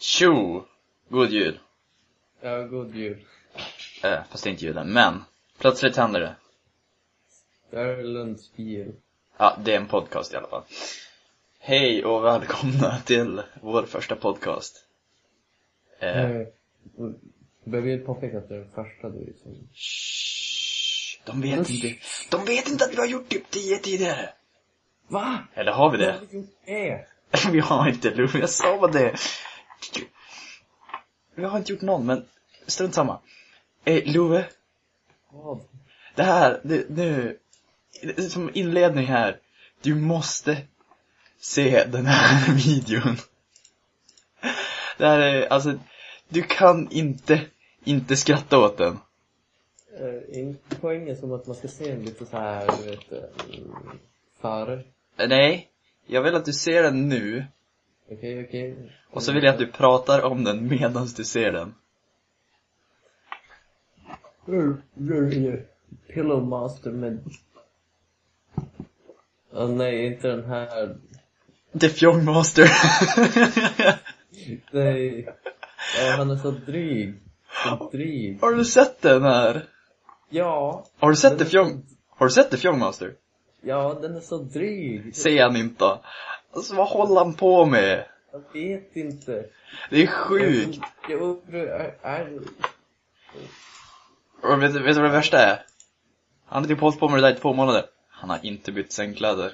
Tjo! God jul. Ja, god jul. Fast det är inte julen, men plötsligt händer det. Störlunds bil. Ja, det är en podcast i alla fall. Hej och välkomna till vår första podcast. Behöver ju påpeka att det är den första du liksom. Shh, de vet inte att vi har gjort typ 10 tidigare. Va? Eller har vi det? Vad har vi gjort det? Vi har inte, Love, jag sa det. Vi har inte gjort någon, men strunt samma. Love. Vad? Det här, nu som inledning här. Du måste se den här videon. Det här är, alltså, du kan inte skratta åt den. Inte poängen som att man ska se den lite så här, du vet, före. Nej, jag vill att du ser den nu. Okej. Och så vill jag att du pratar om den medan du ser den. Pillow Master med... nej, inte den här. The Fjong Master. Nej. Han är så dryg. Har du sett den här? Ja. Har du sett The Fjong Master? Ja, den är så dryg. Ser han inte. Alltså, vad håller han på med? Jag vet inte. Det är sjukt. Och vet du vad det värsta är? Han har typ hållit på med det där i 2 månader. Han har inte bytt sängkläder.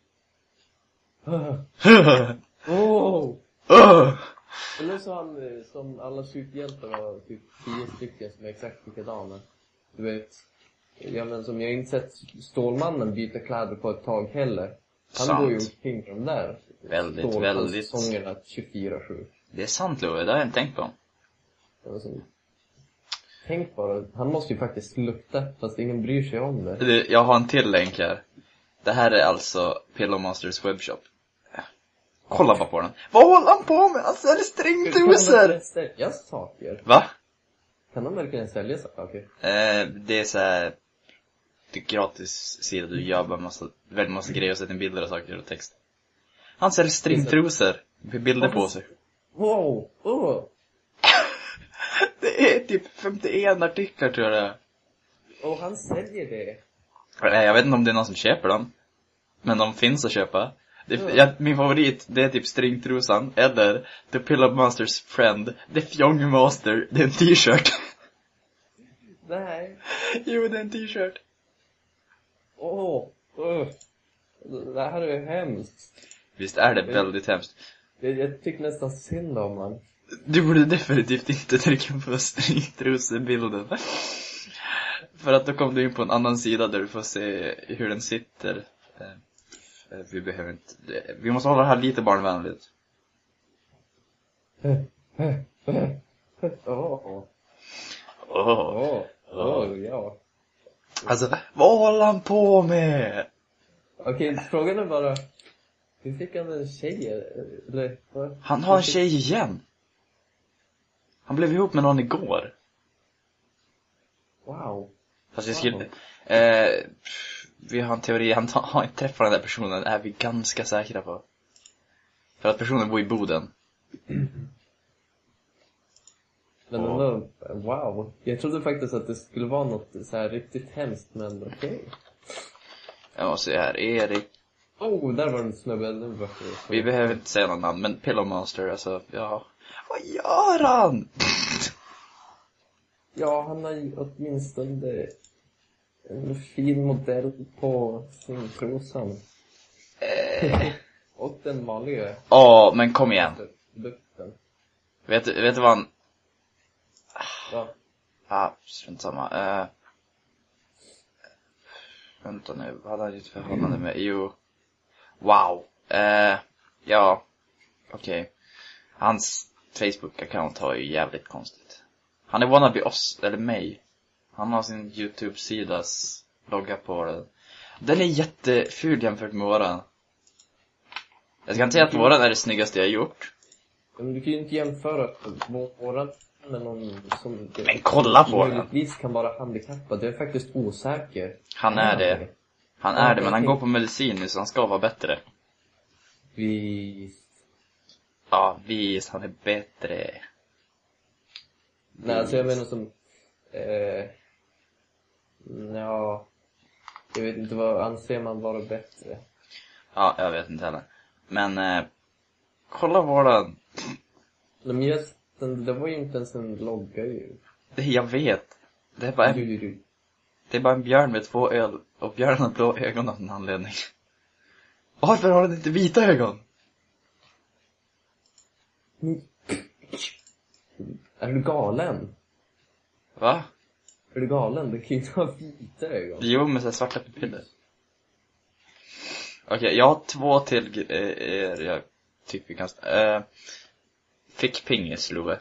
Oh. Eller så han, som alla superhjältar var typ 10 stycken som är exakt likadana. Du vet, ja, men som jag inte sett Stålmannen byta kläder på ett tag heller. Han Sant. går ju omkring med de där. Väldigt. Sångerna 24/7. Det är sant, Love, det har jag inte tänkt på. Alltså, tänk bara, han måste ju faktiskt lukta, fast ingen bryr sig om det. Jag har en till länk här. Det här är alltså Pillow Masters webbshop. Kolla bara på den. Vad håller han på med? Han säljer stringtrosor. Kan de sälja saker? Va? Kan de verkligen sälja saker? Det är så här. Det är gratis sida, du gör bara väldigt massa grejer och sätter in bilder och saker och text. Han säljer stringtrosor med bilder på sig. Wow, Det är typ 51 artiklar, tror jag det är. Och han säljer det. Jag vet inte om det är någon som köper dem, men de finns att köpa. Min favorit, det är typ stringtrosan eller The Pillow Masters Friend, The Fjong Master. Det är en t-shirt. Nej. Jo, det är en t-shirt. Det här är hemskt. Visst är det väldigt hemskt. Jag tycker nästan synd om han. Du borde definitivt inte trycka på stringtrosebilden. För att då kommer du in på en annan sida där du får se hur den sitter. Vi måste hålla det här lite barnvänligt. Ja. Alltså, vad håller han på med? Okej, frågan är bara, hur fick han en tjej? Eller, Han har en tjej igen. Han blev ihop med någon igår. Wow. Fast vi skulle... vi har en teori, han har inte träffat den där personen, är vi ganska säkra på. För att personen bor i Boden. Men ändå, wow. Jag trodde faktiskt att det skulle vara något så här riktigt hemskt, men okej. Jag måste se här, Erik. Där var en snubbe. Vi behöver inte säga någon namn, men Pillow Master, alltså, ja. Vad gör han? Ja, han har ju åtminstone en fin modell på sin trosan. Och den vanliga. Men kom igen. Lukten. Vet du vad han... Ja. Strunt samma. Vänta nu, vad hade han gjort förhållande med? Jo. Wow. Ja. Okej. Hans Facebook-account har ju jävligt konstigt. Han är wannabe oss, eller mig. Han har sin YouTube-sidas logga på den. Den är jätteful jämfört med våran. Jag ska inte säga att våran är det snyggaste jag har gjort. Men du kan ju inte jämföra våran med någon som... Men kolla på den! Möjligtvis kan vara handikappad. Det är faktiskt osäker. Han är det. Han är det, men han går på medicin nu så han ska vara bättre. Visst. Ja, visst, han är bättre. Nej, alltså jag menar som... ja... Jag vet inte, vad anser man vara bättre? Ja, jag vet inte heller. Men, kolla våran... Men just, det var ju inte ens en logga ju. Jag vet. Det är bara det är bara en björn med 2 öl. Och björnen har blå ögon av en anledning. Varför har den inte vita ögon? Är du galen? Va? Är du galen? Det kan ju inte ha vita ögon. Jo, med så här svarta pupiller. Okej, jag har 2 till jag tycker vi kan... Fick pingis, Love.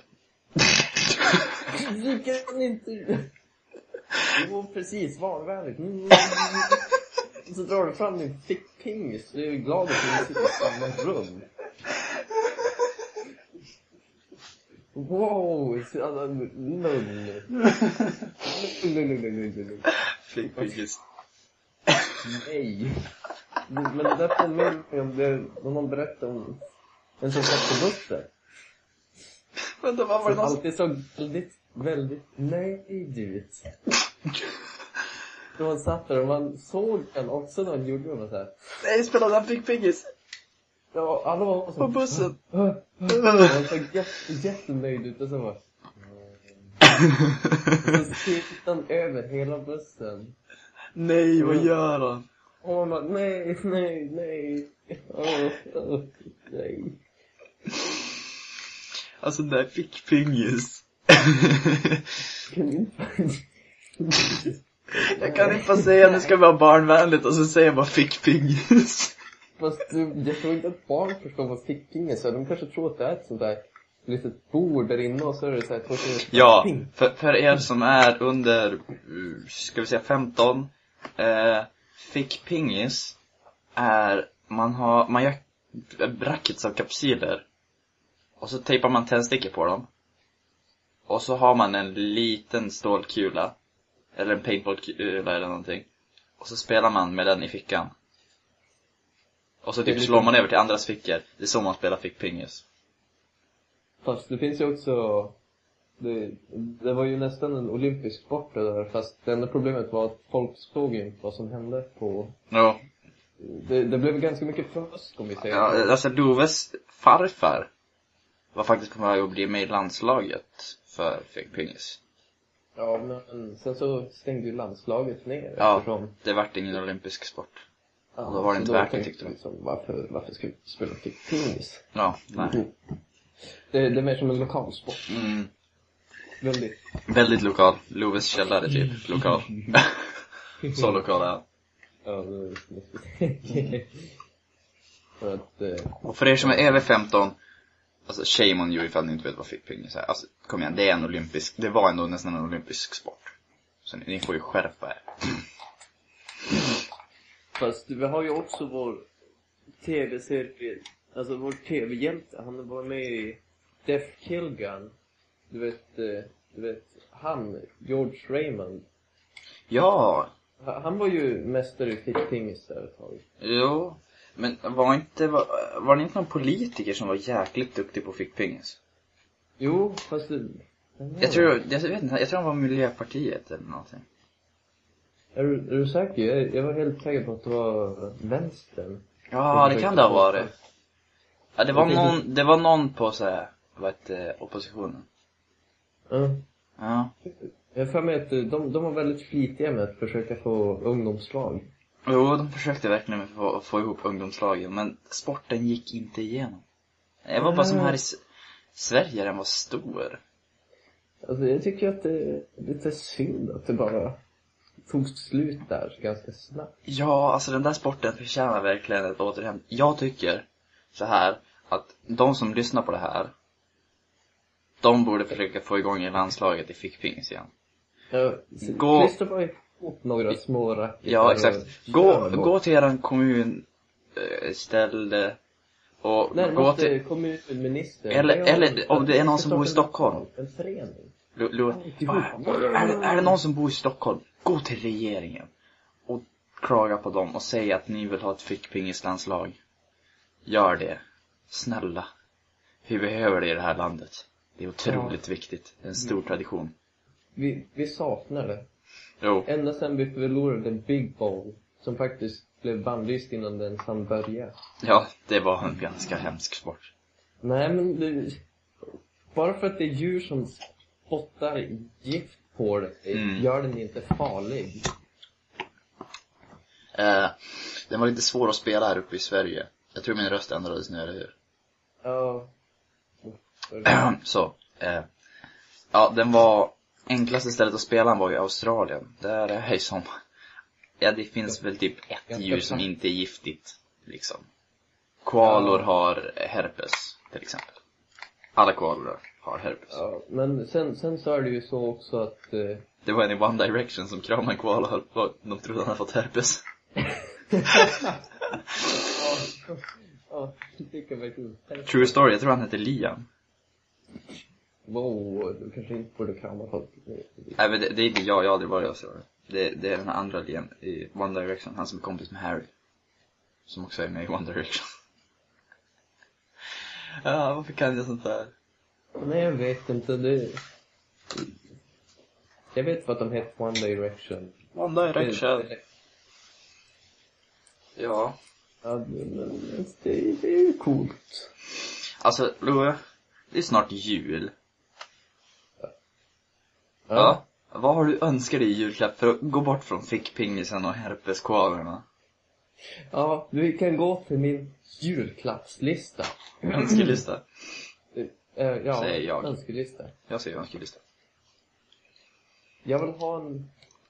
Du kan inte... Jo, precis, vanvänligt. Så drar du fram din fickpingis. Du är ju glad att du sitter i samma rum. Wow, lugn. Fick pingis. Nej. Men det där påminner mig om det, om man berättar om en som satt på bussen. Vänta, vad var det Som någon... alltid såg väldigt nöjd. Då man satt där och man såg den också när han gjorde det så här. Nej, spelade han fick pingis. Ja, alla var så... På bussen. Han såg jättenöjd ut och så bara... Så tittade han över hela bussen. Nej, vad gör han? Och man bara, nej. Nej. Alltså, där fick pingis. Jag kan inte bara säga att det ska vara barnvänligt och så säger jag bara fick pingis. Fast jag tror inte att barn förstår vad fickpingis så de kanske tror att det är ett sånt där litet bord där inne och så är det så här ja, för er som är under, ska vi säga 15, fickpingis är, man gör brackets av kapsyler och så tejpar man tändstickor på dem. Och så har man en liten stålkula eller en paintballkula eller någonting. Och så spelar man med den i fickan. Och så typ slår man över till andras fickor. Det är så man spelar fickpingis. Fast det finns ju också... Det var ju nästan en olympisk sport det där. Fast det enda problemet var att folk såg inte vad som hände på... Ja. Det blev ganska mycket fusk om vi säger. Ja, alltså Loves farfar var faktiskt på väg att bli med i landslaget för fickpingis. Ja, men sen så stängde ju landslaget ner. Ja, eftersom... det vart ingen olympisk sport. Ja, och då var det inte värt det, tyckte de. Liksom, varför ska vi spela fickpingis? Ja, nej. Det är mer som en lokalsport. Mm. Väldigt lokal. Loves källare typ, lokal. Så lokal är han. Ja, det för att... Och för er som är över 15, alltså shame on you ifall ni inte vet vad fickpingis är. Alltså, kom igen, det är en olympisk, det var ändå nästan en olympisk sport. Så ni får ju skärpa er. Fast vi har ju också vår tv-serie, alltså vår tv-hjälte, han var med i Death Kill Gun. Du vet, han, George Raymond. Ja. Han var ju mästare i fickpingis där ett tag. Jo, men var det inte någon politiker som var jäkligt duktig på fickpingis? Jo, fast jag tror han var Miljöpartiet eller någonting. Är du säker? Jag var helt säker på att det var vänstern. Ja, det kan det ha varit. Ja, det var någon på så här, oppositionen. Ja. Jag för mig att de var väldigt flitiga med att försöka få ungdomslag. Jo, de försökte verkligen att få ihop ungdomslagen, men sporten gick inte igenom. Det var bara som här i Sverige, den var stor. Alltså jag tycker att det är lite synd att det bara tog slut där ganska snabbt. Ja, alltså den där sporten förtjänar verkligen ett återhämtning. Jag tycker så här att de som lyssnar på det här, de borde försöka få igång i landslaget i fickpingis igen. Klistra bara ihop några små rackor. Ja, exakt. Gå till eran kommun ställe och gå till kommunminister. Eller om det är någon som bor i Stockholm. En förening. Är det någon som bor i Stockholm, gå till regeringen och klaga på dem och säg att ni vill ha ett fickpingislandslag. Gör det. Snälla. Vi behöver det i det här landet. Det är otroligt viktigt. Det är en stor tradition. Vi saknar det. Jo. Ända sedan vi förlorade Big Bowl, som faktiskt blev bannlyst innan den hann börja. Ja, det var en ganska hemsk sport. Nej, men bara för att det är djur som spottar gift på det, gör den inte farlig. Den var lite svår att spela här uppe i Sverige. Jag tror min röst ändrades nu, eller hur? Ja. Så, ja, den var enklaste stället att spela var i Australien. Där är det som, ja, det finns väl typ ett djur som inte är giftigt, liksom. Koalor har herpes, till exempel. Alla koalor har herpes. Ja, men sen så är det ju så också att... Det var en i One Direction som kramade en koala och de trodde han hade fått herpes. Ja, det tycker jag verkligen. True story, jag tror han heter Liam. Wow, du kanske inte borde krama folk. Nej, men det är inte jag har aldrig varit och så. Det är den andra Liam i One Direction, han som är kompis med Harry. Som också är med i One Direction. Ja, varför kan jag sånt här? Nej, jag vet inte. Jag vet för att de heter One Direction. One Direction. Ja. Ja, men det är ju coolt. Alltså, Loe, det är snart jul. Ja. Vad har du önskat dig i julklapp för att gå bort från fickpingisen och herpeskoalerna? Ja, vi kan gå till min julklappslista. Önskelista? Ja, säger jag. önskelista. Jag säger önskelista. Jag vill ha en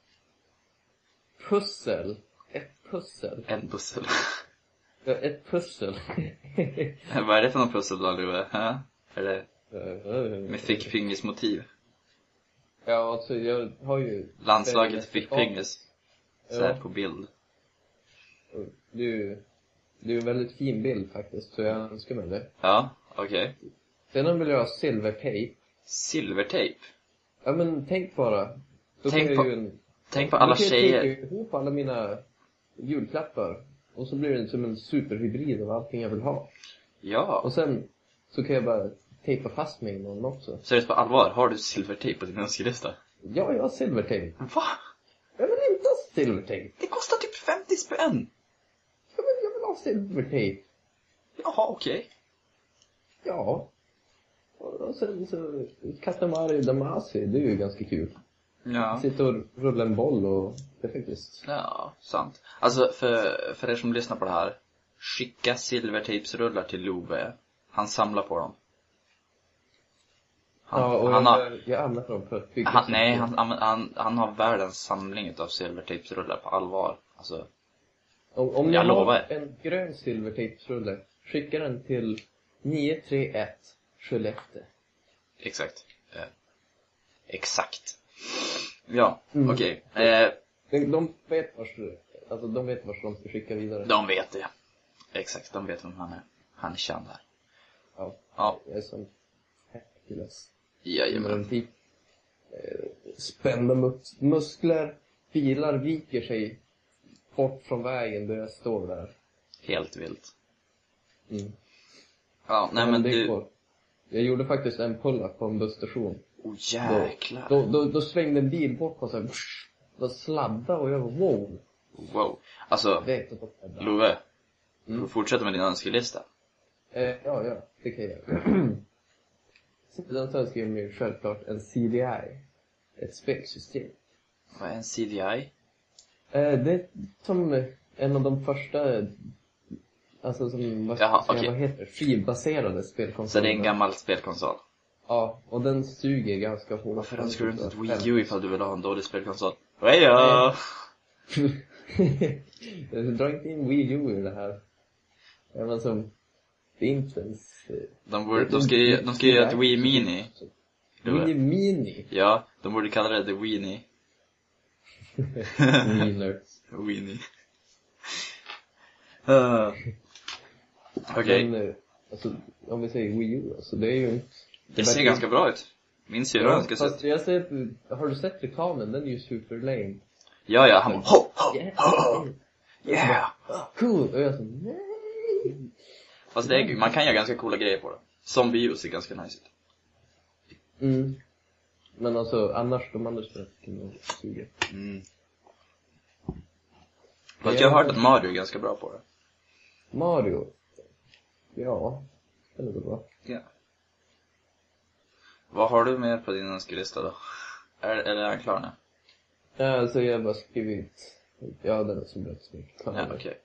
pussel. Ett pussel. En pussel. Ja, ett pussel. Vad är det för någon pussel då, Loe? Är det med fickfingersmotiv? Ja, alltså jag har ju... Landslaget fickfingers. Så här Ja. på bild. Det är ju en väldigt fin bild faktiskt, så jag önskar mig det. Ja, okej. Sen vill jag ha silvertejp. Silvertejp? Ja, men tänk bara. Då Tänk kan på- jag ju Tänk på alla då kan jag tjejer. tejpa ihop alla mina julklappar. Och så blir det som en superhybrid av allting jag vill ha. Ja. Och sen så kan jag bara tejpa fast mig i någon också. Seriöst på allvar, har du silvertejp på din önskelista? Ja, jag har silvertejp. Va? Jag vill inte ha silvertejp. Det kostar typ 50 spänn. Ja, men jag vill ha silvertejp. Jaha, okej. Ja. Och sen så Katamari Damacy, det är ju ganska kul. Ja. Sitta och rulla en boll och det är faktiskt... Ja, sant. Alltså, för er som lyssnar på det här. Skicka silvertejpsrullar till Love. Han samlar på dem. Jag använder dem för att bygga... Han har världens samling utav silvertejpsrullar på allvar. Alltså, Om ni jag har lovar. en grön silvertejpsrulle, skicka den till 931 Skellefteå. exakt. Exakt. Ja, okej. De vet vars de ska skicka vidare. De vet det. Exakt, de vet vem han är. Han är känd här. Ja, Ja. jag är som Hercules. Jajamän. Typ, spända muskler, bilar viker sig bort från vägen där jag står där. Helt vilt. Mm. Ja, nej men det du... går. Jag gjorde faktiskt en pull-up på en busstation. Oh, jäklar. Då svängde en bil bort på sig. Då sladdade och jag var wow. Wow. Alltså, Vet att det är bra. Love. Du får fortsätta med din önskelista. Ja, det kan jag. Sedan så önskar jag mig självklart en CDI. Ett spelsystem. Vad är en CDI? Det är som en av de första, alltså som, vad heter det? Skivbaserade spelkonsoler. Så det är en gammal spelkonsol. Ja, och den suger ganska hårt. Varför önskar du inte ett Wii U ifall du vill ha en dålig spelkonsol? Heja! Dra inte in Wii U i det här. Ja, men som, det är inte ens... De ska ju göra ett Wii Mini. Wii Mini? Ja, de borde kalla det The Weenie. Wieners. Weenie. Okej. Men, alltså, om vi säger Wii U, alltså det är ju inte... Det ser ganska bra ut. Min syrra önskar fast sig. jag ser, har du sett reklamen? Den är ju super lame. Ja, han bara, ho, ho, Yeah. ho. Yeah. Cool. Och jag så, nej. Fast man kan göra ganska coola grejer på det. Zombie ser ganska nice ut. Mm. Men alltså, annars de andra spelet kan nog suga. Fast jag har hört att Mario är ganska bra på det. Mario? Ja, det är nog bra. Ja. Vad har du mer på din önskelista då? Eller är han klar nu? Ja, alltså jag har bara skrivit... Ja, den är så bra så mycket. Ja, okej.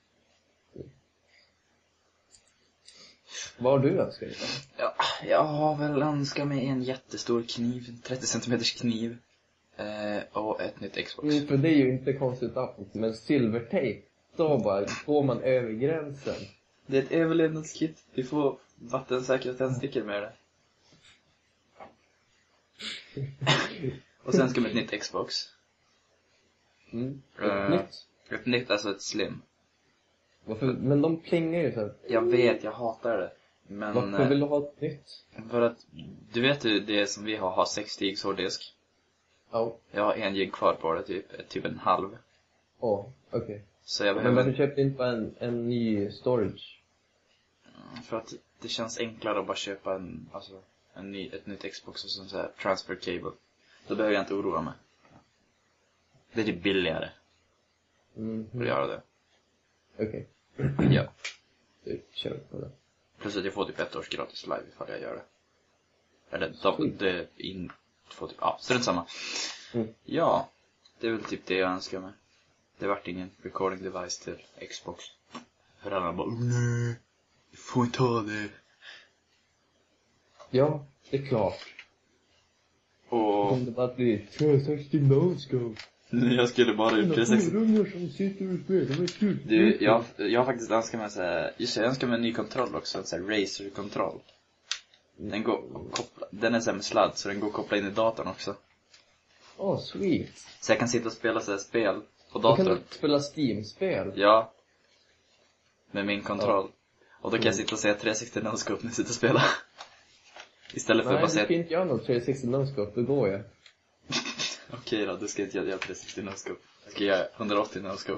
Vad har du önskat dig? Ja, jag har väl önskat mig en jättestor kniv, 30 cm kniv. Och ett nytt Xbox. För det är ju inte konstigt att men silvertejp, då bara går man över gränsen. Det är ett överlevnadskit. Vi får vattensäkra tändstickor med det. Och sen ska vi ett nytt Xbox. Ett nytt? Ett nytt, alltså ett slim. Varför? Men de plingar ju så här. Jag vet, jag hatar det. Men varför vill du ha ett nytt? för att, du vet ju det som vi har 60 gigs hårddisk. Ja. Jag har 1 gig kvar på det, typ en halv. Okej. Så jag Men behöver... varför köpte inte bara en ny storage? För att det känns enklare att bara köpa ett nytt Xbox och så här transfer cable. Då behöver jag inte oroa mig. Det är typ billigare att göra det. Okej. Ja. Du kör på det. Plus att jag får typ 1 års gratis live ifall jag gör det. Eller får typ, ja, så det är samma. Ja, det är väl typ det jag önskar mig. Det vart ingen recording device till Xbox. Föräldrarna bara, nej, du får inte ha det. Ja, det är klart. Och Om det bara blir 360 no-scope. jag skulle bara ut 360. Ungar som sitter och spelar med kul. Du, jag har faktiskt önskat mig såhär, just jag önskar mig en ny kontroll också, en sån här Razer-kontroll. Den går koppla, den är såhär med sladd så den går att koppla in i datorn också. Sweet. Så jag kan sitta och spela såhär spel på Då datorn. kan du spela Steam-spel. Ja. Med min kontroll. Och då kan jag sitta och säga 360 no-scope när jag sitter och spelar. Istället för att Nej, bara du säga... ska inte göra något 360 no-scope, då går jag. Okej då, du ska inte göra 360 no-scope. Jag ska göra 180 no-scope.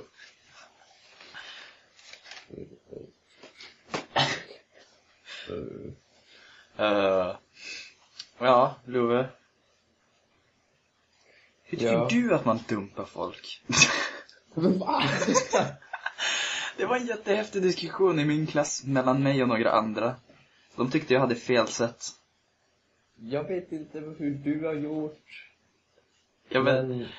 Ja, Love. Hur tycker du att man dumpar folk? Det var en jättehäftig diskussion i min klass mellan mig och några andra. De tyckte jag hade fel sätt. Jag vet inte hur du har gjort. Ja, men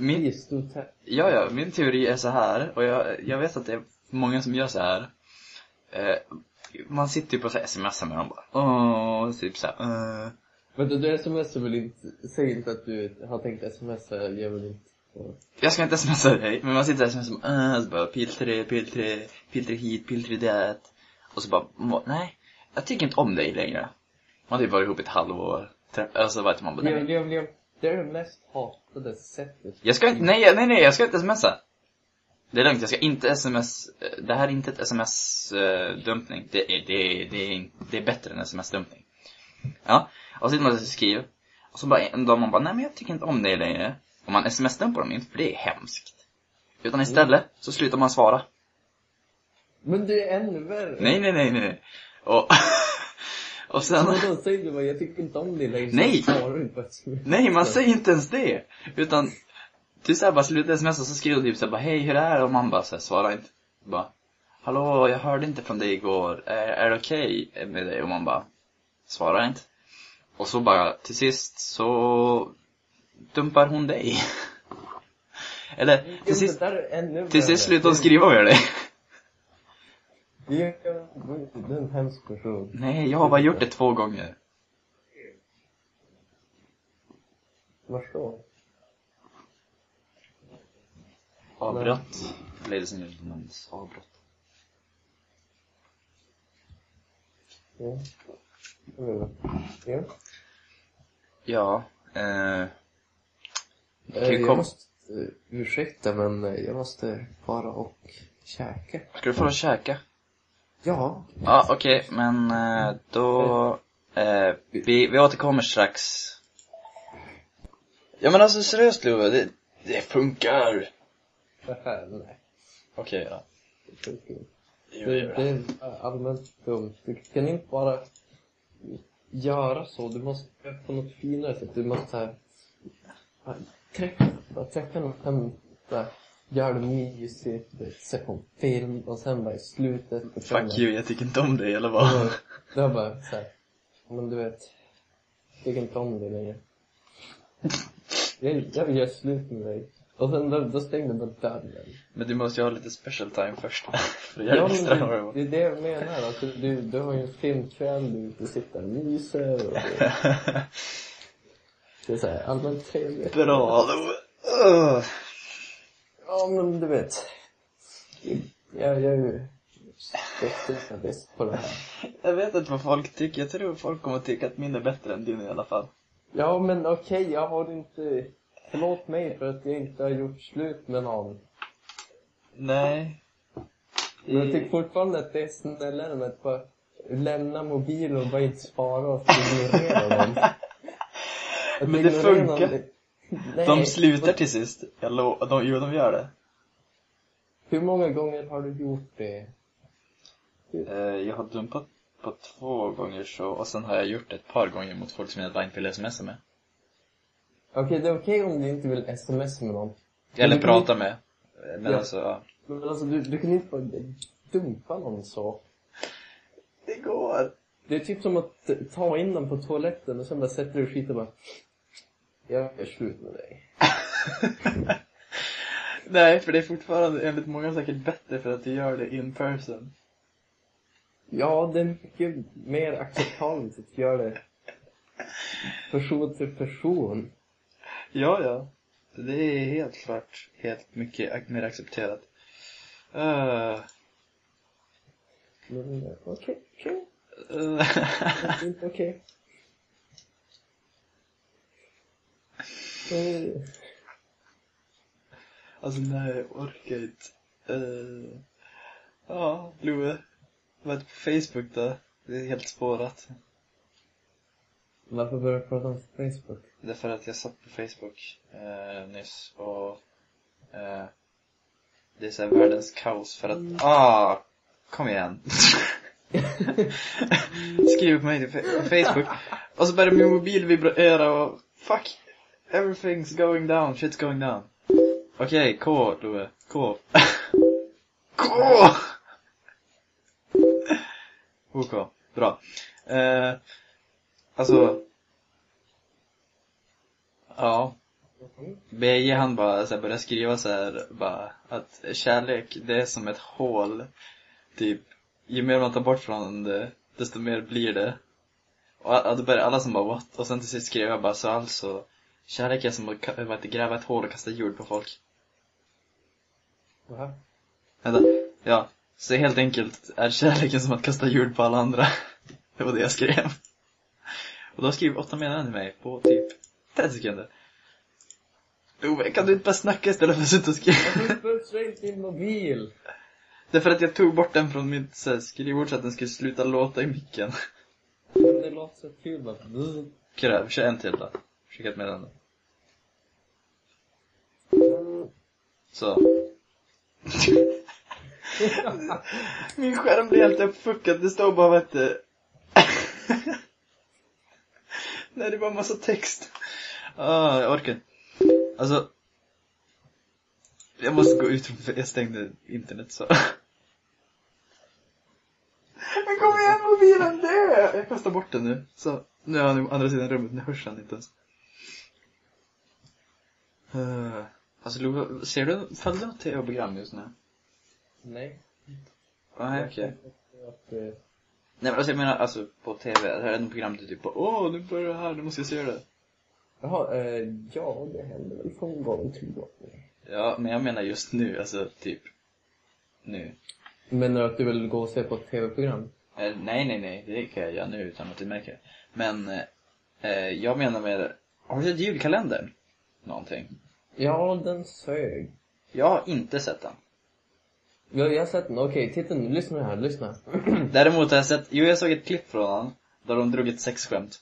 min teori är så här. Och jag vet att det är många som gör så här. Man sitter ju på sms med dem bara. Typ så här. Men du smsar väl inte, säg inte att du har tänkt smsa, jag vill inte. Jag ska inte smsa dig, men man sitter där som så bara pil 3 hit, pil 3 det. Och så bara, nej, jag tycker inte om dig längre. Man har typ varit ihop ett halvår. Alltså vet man bara, nej. Det är det mest hatade sättet. Jag ska inte, nej, jag ska inte smsa. Det är lugnt, jag ska inte sms. Det här är inte ett sms-dumpning. Det är bättre än sms-dumpning. Ja, och så sitter man och skriver. Och så bara en dag man bara, nej men jag tycker inte om dig längre. Och man sms-dumpar dem inte, för det är hemskt. Utan istället så slutar man svara. Men det är ännu värre. Nej. Och sen... Så då säger du bara, jag tycker inte om dig längre. Nej! Nej, man säger inte ens det. Utan, du säger bara sluta sms och så skriver du typ såhär bara, hej, hur är det? Och man bara såhär, svarar inte. Bara, hallå, jag hörde inte från dig igår. Är det okej med dig? Och man bara, svarar inte. Och så bara, till sist så dumpar hon dig. Eller, till sist slutar hon skriva med dig. Det är en hemsk person. Nej, jag har bara gjort det 2 gånger. Varför? Avbrott. Ladies and gentlemen, avbrott. Ja. Jag måste, ursäkta men jag måste fara och käka. Ska du fara och käka? Ja. Ja, okej, men då vi återkommer strax. Ja men alltså seriöst Love, det funkar. Nej. Okej då. Det är allmänt dumt. Du kan inte bara göra så. Du måste på något finare sätt. Du måste här, träffa någon skämta. Gör det mysigt. Se på en film. Och sen bara i slutet. Fuck you, jag tycker inte om det, eller vad? Det var bara så här. Men du vet. Jag tycker inte om det längre. Jag vill göra slut med dig. Och sen då stängde man dörren. Men du måste ju ha lite special time först. För att göra det extra horrible. Det är det jag menar. Alltså, du har ju en filmkväll. Du sitter och myser. Och det är så här allmänt trevligt. Bra. Ja, men du vet. Jag är ju bäst på det här. Jag vet inte vad folk tycker. Jag tror folk kommer att tycka att min är bättre än din i alla fall. Ja, men okej, jag har inte... Förlåt mig för att jag inte har gjort slut med någon. Nej. Men jag tycker fortfarande att det är snällare med att bara lämna mobilen och bara inte svara och ignorera dem. Men det funkar. De slutar till sist. De gör det. Hur många gånger har du gjort det? Jag har dumpat på 2 gånger så. Och sen har jag gjort ett par gånger mot folk som jag bara inte vill smsa med. Okej, det är okej om du inte vill sms med någon. Eller prata med. Men alltså, ja. Men alltså, du kan inte bara dumpa någon så. Det går. Det är typ som att ta in dem på toaletten och sen bara sätter du skit och bara... Jag är slut med dig. Nej, för det är fortfarande enligt många säkert bättre för att du gör det in person. Ja, det är mycket mer acceptabelt att göra det person till person. Ja. Det är helt klart helt mycket mer accepterat. Okej. Inte okej. Alltså nej, jag orkar inte. Ja, Lue. Vad är det på Facebook då? Det är helt spårat. Varför börjar du prata om Facebook? Det är för att jag satt på Facebook nyss och det är så här världens kaos för att kom igen. Skriv på mig till Facebook och så börjar min mobil vibrera och fuck, everything's going down, shit's going down. Okej, K, Lue, K. OK, bra. Alltså ja. BJ han bara så här, började skriva så här bara att kärlek det är som ett hål. Typ ju mer man tar bort från det desto mer blir det. Och då började alla som bara what? Och sen till sist skrev jag bara så alltså kärlek är som att gräva ett hål och kasta jord på folk. Va? Ja, så helt enkelt är kärleken som att kasta jord på alla andra. Det var det jag skrev. Och då skrev 8 meddelanden till mig på typ 30 sekunder. Love, kan du inte bara snacka istället för att sitta och skriva? Jag får straight din mobil. Det är för att jag tog bort den från mitt skrivbord så att den skulle sluta låta i micken. Det låter så kul bara. Okej, kör en till då. Skicka ett meddelande. Så. Min skärm blir helt uppfuckad. Det står bara vet du. Nej, det är bara massa text. Jag orkar. Alltså jag måste gå ut för jag stängde internet så. Men kom igen mobilen dö. Jag kastar bort den nu. Så nu är han på andra sidan rummet. Nu hörs han inte ens. Alltså Love, ser du följer något tv-program just nu? Nej. Nej, okej. Nej men alltså jag menar alltså på tv. Det här är en program typ på nu börjar det här, nu måste jag se det. Jaha, ja det händer väl från gång till gång. Ja, men jag menar just nu, alltså typ nu. Menar du att du vill gå och se på ett tv-program? Nej, det kan jag göra nu utan att du märker. Men jag menar med, har du sett julkalendern? Någonting? Ja, den sög. Jag har inte sett den. Jag har sett den, okej, titta nu, lyssna. Däremot har jag sett, jag såg ett klipp från den där de drog ett sexskämt.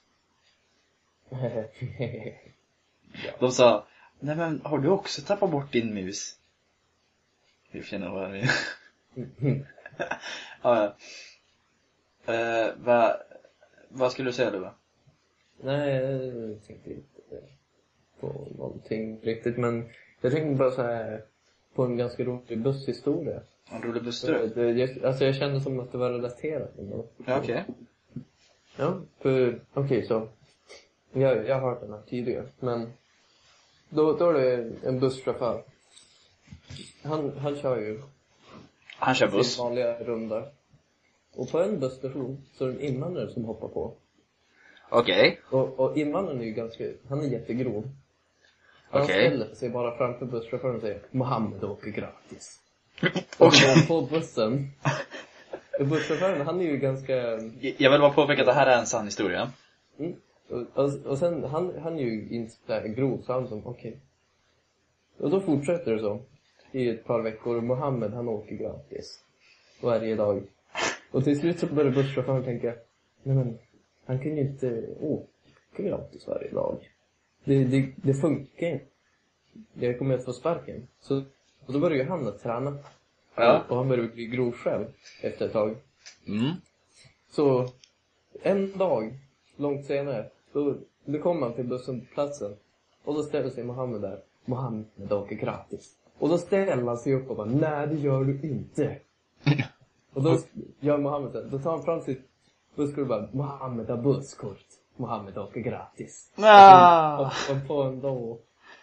De sa, nej men har du också tappat bort din mus? Vi känner vad det är. Vad skulle du säga du va? Nej, jag tänkte inte på någonting riktigt, men jag tänkte bara så här på en ganska rolig busshistoria. En rolig busstur? Alltså jag kände som att det var relaterat. Ja, okej. Ja, för okej, så jag har hört den här tidigare, men då är det en busschaufför. Han kör ju Han kör buss. sin vanliga runda. Och på en busstation så är det en invandrare som hoppar på. Okej. Och invandraren är ju han är jättegrov. Han ställer sig bara framför busschauffören och säger Mohammed åker gratis. Och på bussen. Och busschauffören, han är ju ganska... Jag vill bara påpeka att det här är en sann historia. Mm. Och sen, han är ju inte där grov, så han som, okej. Och då fortsätter det så. I ett par veckor, Mohammed han åker gratis. Varje dag. Och till slut så börjar busschauffören tänka, nej men, han kan ju inte åka gratis varje dag. Det funkar inte. Jag kommer att få sparken. Och då börjar ju han att träna. Ja. Och han börjar bli grov själv efter ett tag. Mm. Så en dag, långt senare, då kommer han till bussplatsen. Och då ställer sig Mohammed där. Mohammed åker gratis. Och då ställer han sig upp och bara, nej det gör du inte. Och då gör Mohammed så här, då tar han fram sitt busskort och bara, Mohammed har busskort. Mohammed åker gratis. Och på en dag.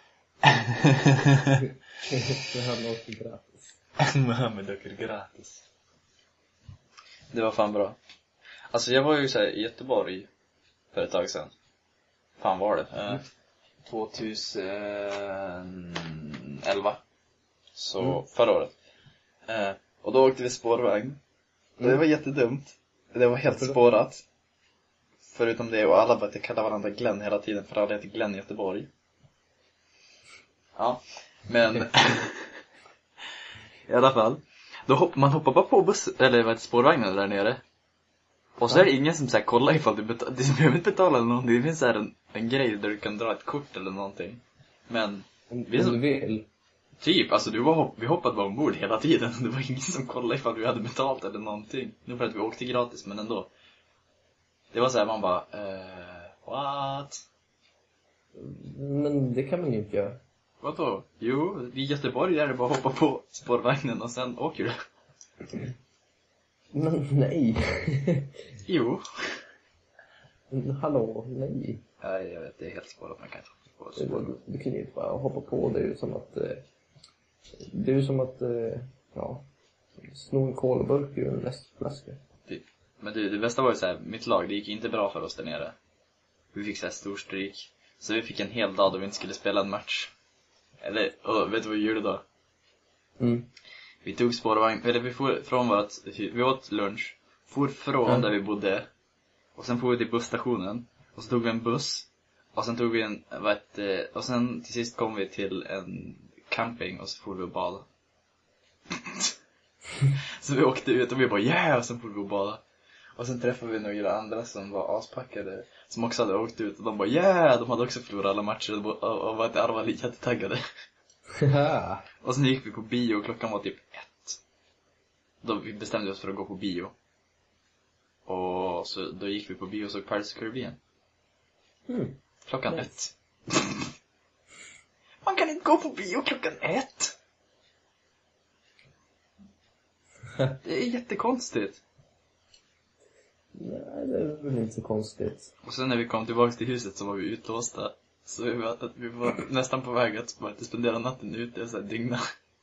Så han åker gratis. Mohammed åker gratis. Det var fan bra. Alltså jag var ju så här i Göteborg för ett tag sedan. Fan var det? 2011. Så förra året. Och då åkte vi spårvagn. Och det var jättedumt. Det var helt spårat. Förutom det, och alla började kalla varandra Glenn hela tiden, för alla heter Glenn i Göteborg. Ja, men i alla fall. Man hoppar bara på spårvagnen där nere. Och så är det ingen som så här, kollar ifall du behöver inte betala eller någonting. Det finns så här en grej där du kan dra ett kort eller någonting. Men om du vill. Typ, alltså vi hoppade bara ombord hela tiden. Det var ingen som kollade ifall vi hade betalt eller någonting. Nu för att vi åkte gratis, men ändå. Det var så här, man bara, what? Men det kan man ju inte göra. Vadå? Jo, i Göteborg är det bara att hoppa på spårvagnen och sen åker du. Men nej. Jo. Hallå, nej. Nej, jag vet, det är helt spårat, man kan inte hoppa på spårvagnen. Du kan ju inte bara hoppa på, det är ju som att ja, sno en kolburk ur en restflaska. Typ. Men det bästa var ju så här, mitt lag, det gick inte bra för oss där nere. Vi fick så här stor stryk. Så vi fick en hel dag då vi inte skulle spela en match. Eller, vet du vad vi gjorde då? Vi tog spårvagn, eller vi får från vi åt lunch. For från där vi bodde. Och sen får vi till busstationen. Och så tog vi en buss. Och sen tog vi och sen till sist kom vi till en camping. Och så får vi och bada. Så vi åkte ut och vi bara, yeah! Och sen får vi och bada. Och sen träffade vi några andra som var aspackade. Som också hade åkt ut. Och de bara, yeah! De hade också förlorat alla matcher. Och var jättetaggade. Och sen gick vi på bio. Klockan var typ 1. Då vi bestämde oss för att gå på bio. Och så då gick vi på bio och såg Pirates of the Caribbean. Klockan 1. Man kan inte gå på bio klockan 1. Det är jättekonstigt. Nej, det är väl inte så konstigt. Och sen när vi kom tillbaka till huset så var vi utlåsta. Så vi var nästan på väg att spendera natten ute och så här dygna.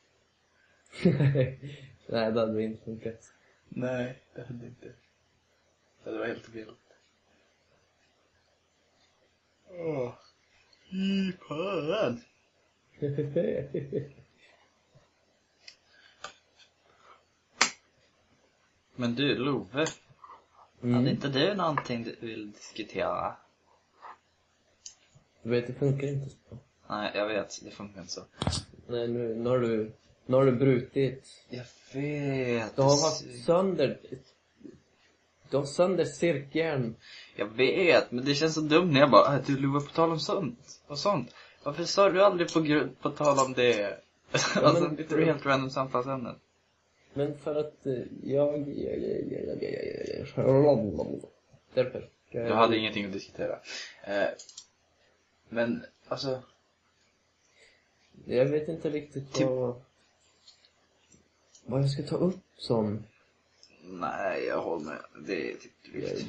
Nej, det hade inte funkat. Nej, det hade inte. Det var helt vilt. Fan. Men du, Love. Hade inte du någonting du vill diskutera? Du vet, det funkar inte så. Nej, jag vet. Det funkar inte så. Nej, nu har du brutit. Jag vet. Du har haft sönder cirkeln. Jag vet, men det känns så dumt när jag bara, du Love, på tal om sånt. Varför sa du aldrig på tal om det? Alltså, det är helt random samtalsämnen. Men för att därför. Du hade ingenting att diskutera. Men, alltså... Jag vet inte riktigt vad jag ska ta upp som... Nej, jag håller med. Det är typ drygt.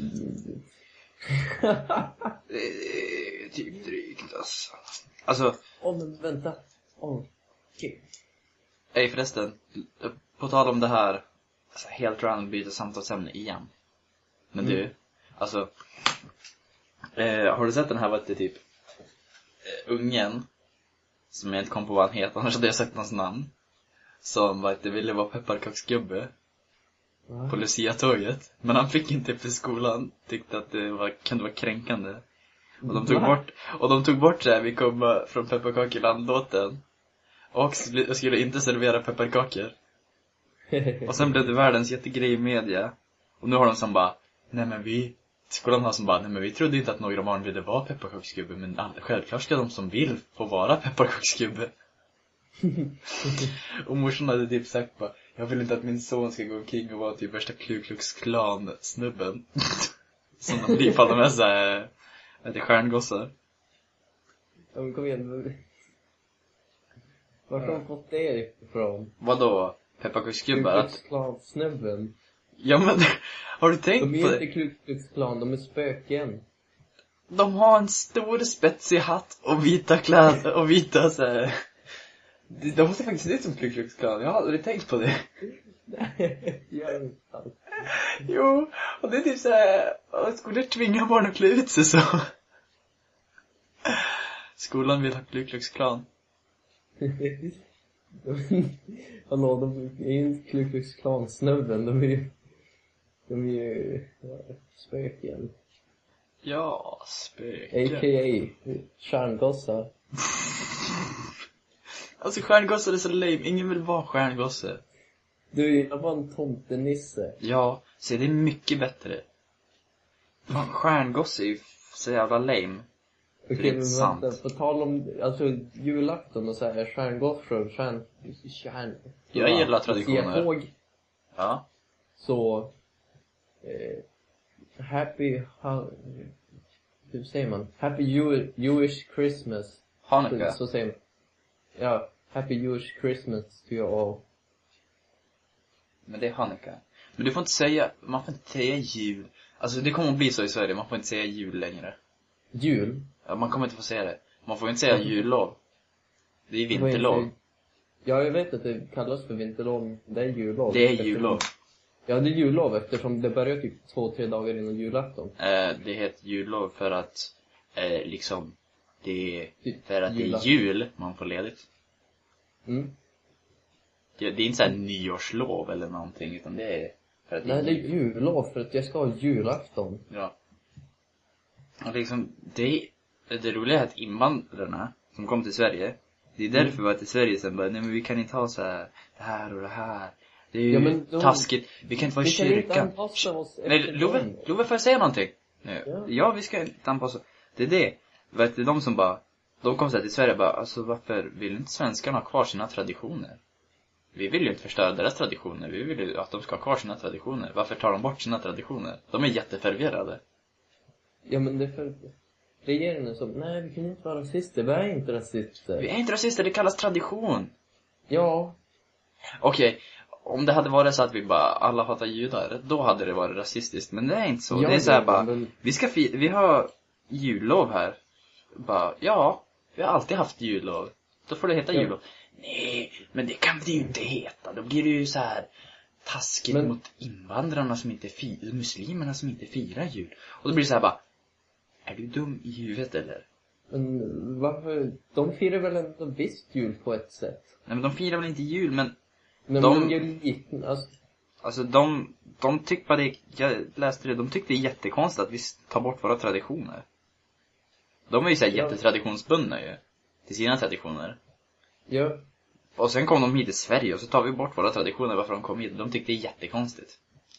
Det är typ drygt, alltså. Men vänta. Okej. Ej, förresten. På tal om det här. Alltså, helt random byta samtalsämne igen. Men du, alltså... har du sett den här, vad det typ... ungen... som jag inte kom på vad han heter, annars hade jag sett hans namn. Som ville vara pepparkaksgubbe. På Lucia-tåget. Men han fick inte efter skolan. Tyckte att det kunde vara kränkande. Och de tog bort det här. Vi kom från pepparkakelandlåten. Och skulle inte servera pepparkakor. Och sen blev det världens jättegrej i media. Och nu har de som bara, skolan har som bara, vi trodde inte att några barn ville vara pepparkaksgubbe. Men självklart ska de som vill få vara pepparkaksgubbe. Och morsan hade typ sagt bara, jag vill inte att min son ska gå omkring och vara typ värsta Ku Klux Klan-snubben. Som de blir på de här såhär, stjärngossar. Ja, men kom igen. Vart har de fått det ifrån? Vadå? Pepparkaksgubbar? Ku Klux Klan-snubben. Ja, men har du tänkt på det? De är inte Ku Klux Klan, de är spöken. De har en stor spetsig hatt och vita kläder och vita såhär. De måste faktiskt se ut som Ku Klux Klan. Jag har aldrig tänkt på det. Nej, jag vet inte. Jo, och det är typ såhär, skulle tvinga barn att klä ut sig så. Skolan vill ha Ku Klux Klan. Hallå, de är inte Ku Klux Klan-snubben. De är ju spöken. Ja, spöken. A.k.a. stjärngossar. Alltså stjärngossar är så lame. Ingen vill vara stjärngosse. Du, jag var en tomtenisse. Ja, så det är mycket bättre. Fan, stjärngosse är ju så jävla lame. Okej, men vänta, på tal om, alltså, julafton och så här, stjärngossor, Jag gillar traditioner. Tåg, Ja. så, hur säger man? Happy Jewish Christmas. Hanukkah. Så säger man. Ja, Happy Jewish Christmas to you all. Men det är Hanukkah. Men du får inte säga, man får inte säga jul. Alltså det kommer att bli så i Sverige, man får inte säga jul längre. Jul? Ja, man kommer inte få säga det. Man får inte säga jullov. Det är vinterlov. Ja, jag vet att det kallas för vinterlov. Det är jullov. Det är jullov. Ja, det är jullov eftersom det börjar typ 2-3 dagar innan julafton. Det heter jullov för att liksom det är för att det är Julafton. jul man får ledigt. Mm. Det är inte så här nyårslov eller någonting, utan det är för att Nej, det är jullov för att jag ska ha julafton. Ja. Och liksom det roliga är att invandrarna som kom till Sverige, det är därför att i Sverige sen bara, nej men vi kan inte ha så här det här och det här. Det är ju taskigt. Vi kan inte vara i kyrkan. Vi kan inte anpassa oss efter Nej, Love, får jag säga någonting? Nu. Ja, vi ska inte anpassa. Det är det. Vet du, de som bara, de kom så här till Sverige bara, alltså varför vill inte svenskarna ha kvar sina traditioner? Vi vill ju inte förstöra deras traditioner. Vi vill ju att de ska ha kvar sina traditioner. Varför tar de bort sina traditioner? De är jätteförvirrade. Ja, men det är för regeringen som, nej vi kan inte vara rasister. Vi är inte rasister. Vi är inte rasister, det kallas tradition. Ja. Okej, om det hade varit så att vi bara, alla hatar judar, då hade det varit rasistiskt. Men det är inte så. Ja, det är så här bara, men... vi har jullov här. Bara, ja, vi har alltid haft jullov. Då får det heta jullov. Nej, men det kan det ju inte heta. Då blir det ju så här taskigt mot invandrarna som inte muslimerna som inte firar jul. Och då blir det så här bara, är du dum i huvudet eller? Men varför? De firar väl ändå visst jul på ett sätt? Nej, men de firar väl inte jul, men nej, de gör lite, alltså de tycker bara det, jag läste det, de tyckte det är jättekonstigt att vi tar bort våra traditioner. De är ju så här jättetraditionsbundna ju till sina traditioner. Ja. Och sen kom de hit till Sverige och så tar vi bort våra traditioner varför de kom hit. De tyckte det är jättekonstigt.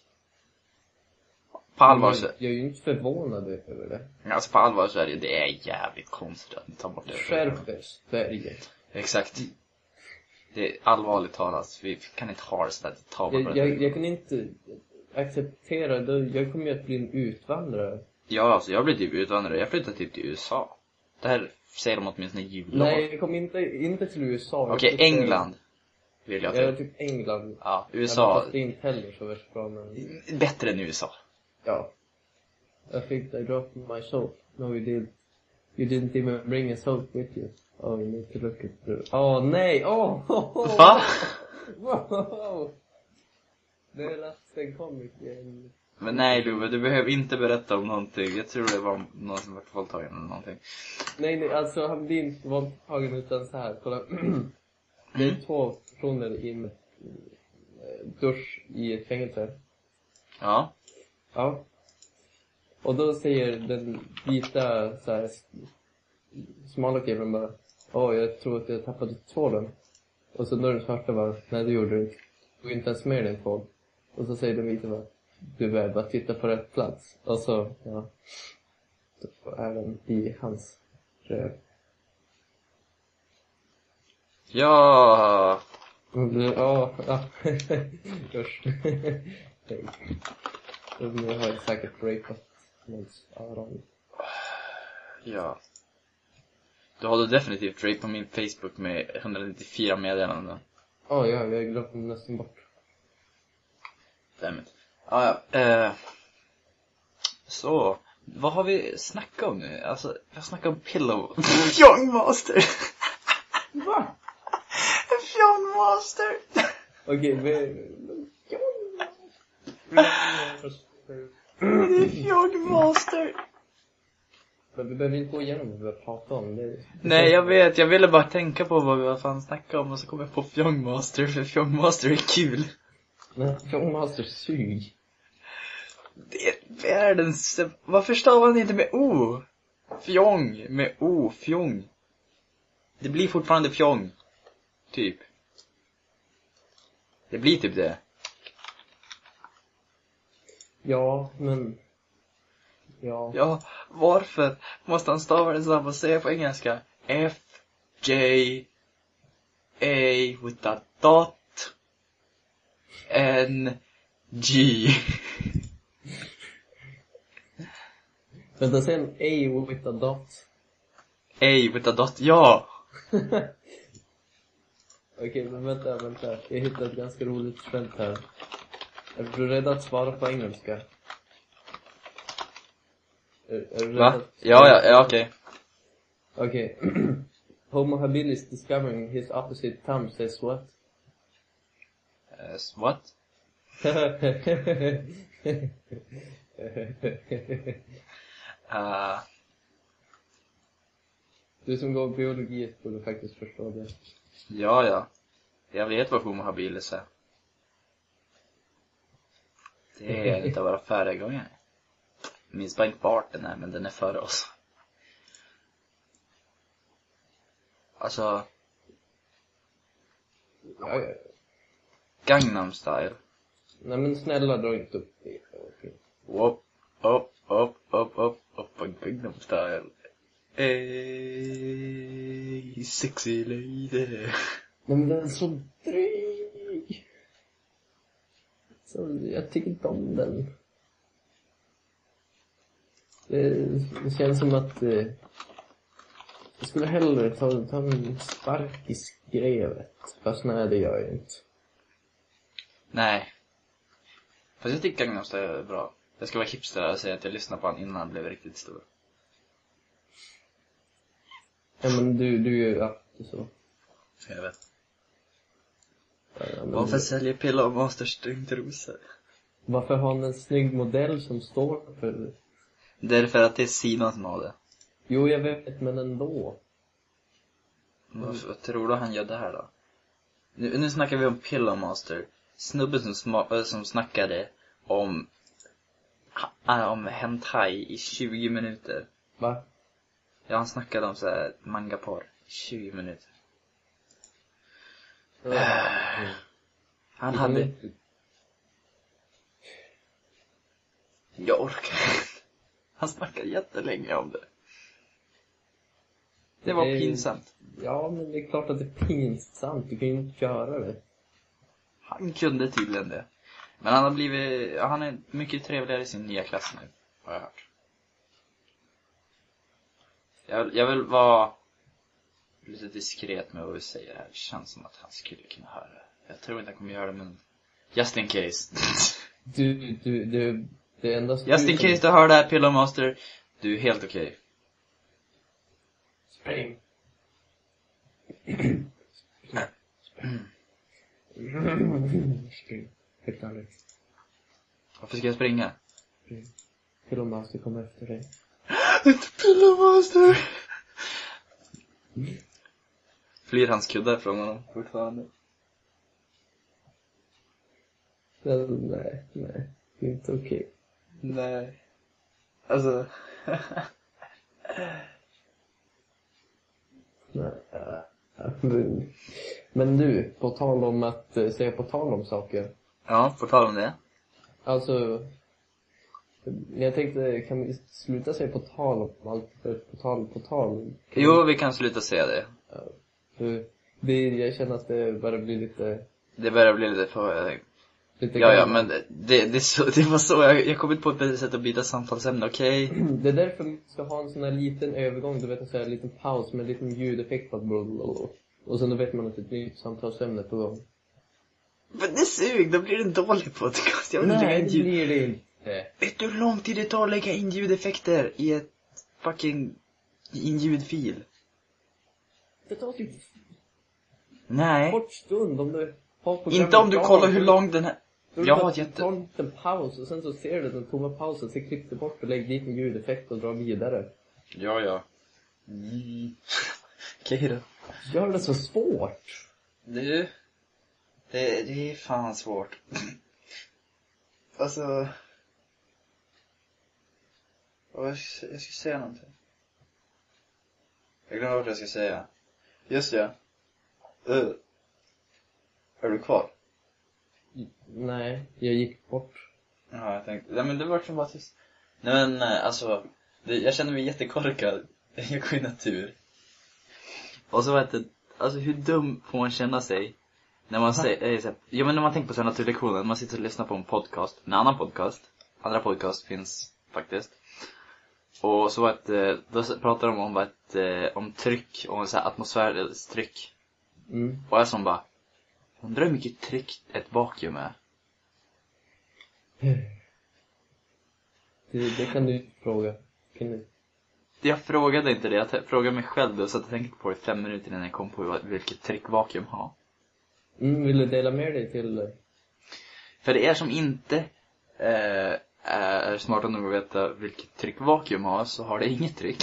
På allvar så... Jag är ju inte förvånad över det. Alltså på allvar så är det är jävligt konstigt att ni tar bort det. Skärper Sverige. Exakt. Det är allvarligt talat. Vi kan inte ha det så att jag kan inte acceptera det. Jag kommer ju att bli en utvandrare Ja, alltså jag blev typ utvandrare. Jag flyttade typ till USA. Det här säger de åtminstone i jullov. Nej, jag kom inte till USA. Okej, England. Vill jag Ja, till. typ England. Ja, Ja, USA. fast det är inte heller så värst bra, men... Bättre än USA. Ja. I dropped my soap. No, you didn't even bring a soap with you. Oh, you need to look at the... Oh, nej! Oh! Va? Wow! Det är lasten comic. Men nej Love, du behöver inte berätta om någonting. Jag tror det var någon som var våldtagen eller någonting. Nej, alltså han blir inte våldtagen utan så här. Kolla. Det är 2 personer i en dusch i ett fängelse. Ja. Ja. Och då säger den vita så här smala killen bara: jag tror att jag tappade tvålen. Och så då den svarta bara: nej, det gjorde du inte. Du inte ens med din tvål. Och så säger den vita bara: du är bara titta på rätt plats. Och så, ja. Då är den i hans röv. Ja. Ja. Usch. Nu har jag säkert rapat någons öron. Ja. Du hade definitivt rape på min Facebook med 194 meddelanden. Ja, jag glömde nästan bort. Dammit. Ja. Så, vad har vi snackat om nu? Alltså, jag snackar om pillow. Fjongmaster. Va? Fjongmaster. Okej, Det är Fjongmaster. Men vi behöver inte gå igenom vad vi har pratat om. Nej, jag vet. Jag ville bara tänka på vad vi var fan snackade om. Och så kom jag på Fjongmaster. För Fjongmaster är kul. Men Fjongmaster sug. Det är världens... Varför stavar han inte med O? Fjong med O. Fjong. Det blir fortfarande fjong. Typ. Det blir typ det. Ja, men... Ja, varför måste han stava det samma och säga på engelska? F, J, A with a dot, N, G. Vänta, sen A with a dot. A with a dot, ja. Okej, men vänta. Jag hittade ett ganska roligt skämt här. Är du rädd att svara på engelska? Är du Va? rädd att... Ja, okej. Okej. Homo habilis discovering his opposite thumb says what? What? Du som går biologi borde faktiskt förstå det. Ja. Jag vet vad homo habilis är. Det är inte våra föregångare. Minns bara inte vart den är, men den är före oss. Alltså... Ja. Gangnam Style. Nej, men snälla, dra inte upp det. Upp på Gangnam Style. Ey, sexy lady. Nej, men den är så dryg. Så jag tycker inte om den. Det känns som att jag skulle hellre ta en spark i skrevet. Fast nej, det gör jag inte. Nej. Fast jag tycker Gangnam Style är bra. Jag ska vara hipster och säga att jag lyssnade på han innan han blev riktigt stor. Ja, men du är ju alltid så. Jag vet. Ja, men Varför säljer Pillow Master stringtrosor? varför har han en snygg modell som står för det? Därför att det är Simon som har det. Jo, jag vet, men ändå. Vad tror du han gör det här då? Nu snackar vi om Pillow Master. Snubben som snackade om hentai i 20 minuter. Va? Ja, han snackade om så här mangaporr i 20 minuter. Han hade... Jag orkar. Han snackade jättelänge om det. Det var pinsamt. Ja, men det är klart att det är pinsamt. Du kan ju inte göra det. Han kunde tydligen det. Men han är mycket trevligare i sin nya klass nu, har jag hört. Jag vill vara lite diskret med vad vi säger här. Det känns som att han skulle kunna höra det. Jag tror inte han kommer göra det, men just in case. Det enda Just in case du hör det här, Pillow Master. Du är helt okej. Spring. Spring. Helt ärligt. Varför ska jag springa? Spring. Pillow Master kommer efter dig. Inte Pillow Master. Flyr hans kuddar från honom fortfarande? Nej. Det är inte okej. Nej. Alltså. Men du, på tal om att säga på tal om saker. Ja, på tal om det. Alltså, jag tänkte, kan vi sluta säga på tal om allt? På tal. Jo, vi kan sluta säga det. Jag känner att det börjar bli lite... Det börjar bli lite för... lite Ja, men det var så, jag kom inte på ett bättre sätt att byta samtalsämne, okej? Det är därför vi ska ha en sån här liten övergång, du vet, en sån här liten paus med en liten ljudeffekt på blablabla. Och sen då vet man att ett nytt samtalsämne på gång. Men det sug, då blir det en dålig podcast. Nej, det blir det inte. Vet du hur lång tid det tar att lägga in ljudeffekter i ett fucking... i en ljudfil? Det tar typ Nej. kort stund om du har programmet. Inte om du kollar hur lång den här... Jag har tar en liten paus och sen så ser du den tomma pausen, så klipp det bort och lägg dit en ljudeffekt och dra vidare. Ja. Okej då. Gör det så svårt. Du, det är fan svårt. Alltså... Jag ska säga någonting. Jag glömde vad jag ska säga. Just ja. Är du kvar? Nej, jag gick bort. Ja, jag tänkte... Nej, men det var som bara tyst. Nej, men alltså... jag känner mig jättekorkad. Jag går i natur. Och så var det... Alltså, hur dum får man känna sig när man säger... Ja, men när man tänker på sådana naturlektioner. Man sitter och lyssnar på en podcast. En annan podcast. Andra podcast finns faktiskt. Och så var det... Då pratar de om tryck. Om så här atmosfärtryck. Och jag som bara... Undrar hur mycket tryck ett vakuum är. Det kan du fråga. Jag frågade inte det. Jag frågade mig själv då, så att jag tänkte på det i 5 minuter innan jag kom på vilket tryck vakuum har. Vill du dela med dig till... För det är som inte är smarta nog att veta vilket tryck vakuum har, så har det inget tryck.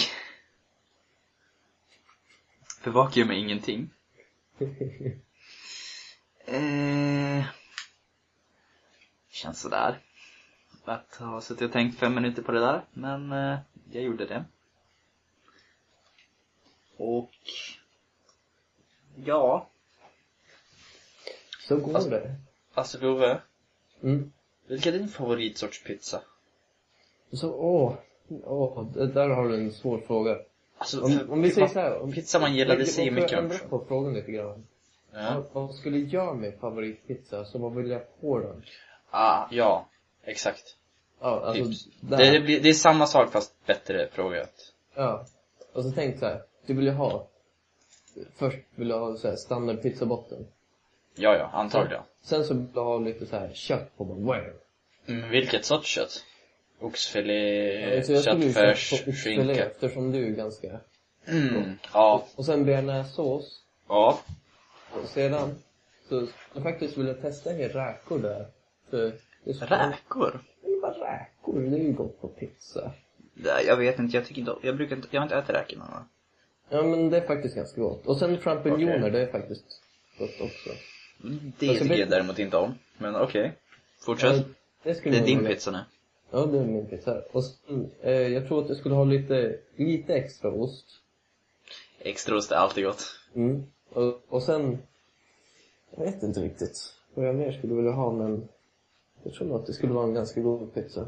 För vakuum är ingenting. Känns sådär. Att ha suttit och tänkt 5 minuter på det där. Men jag gjorde det. Och ja. Så går det. Alltså Love. Vilken är din favoritsorts pizza? Så, där har du en svår fråga. Alltså, om vi säger så här, pizza man gillar, det säger mycket om. Jag ändrar på frågan lite grann. Ja. Vad skulle jag med favoritpizza? Så vad vill jag på den? Ja, exakt. Ja, alltså, det är samma sak fast bättre frågat. Ja, och så tänkte jag så här, du vill ju ha... Först vill jag ha så här standard pizzabotten. Ja, antagligen. Sen så vill jag ha lite så här kött på bara. Vilket sorts kött? Oxfilé, köttfärs, skinka. Eftersom du är ganska... Ja. Och sen bearnaisesås. Ja. Och sedan så jag faktiskt vill jag testa en räkor där. För räkor? Det är bara räkor, det är ju gott på pizza. Nej, jag vet inte, jag tycker inte, jag har inte ätit räkorna, va? Ja, men det är faktiskt ganska gott. Och sen champinjoner, det är faktiskt gott också. Det tycker jag däremot inte om. Men okej. Fortsätt. Ja, det är din pizza nu. Ja, det är min pizza. Och sen, jag tror att jag skulle ha lite extra ost. Extra ost är alltid gott. Och sen, jag vet inte riktigt vad jag mer skulle vilja ha, men jag tror nog att det skulle vara en ganska god pizza.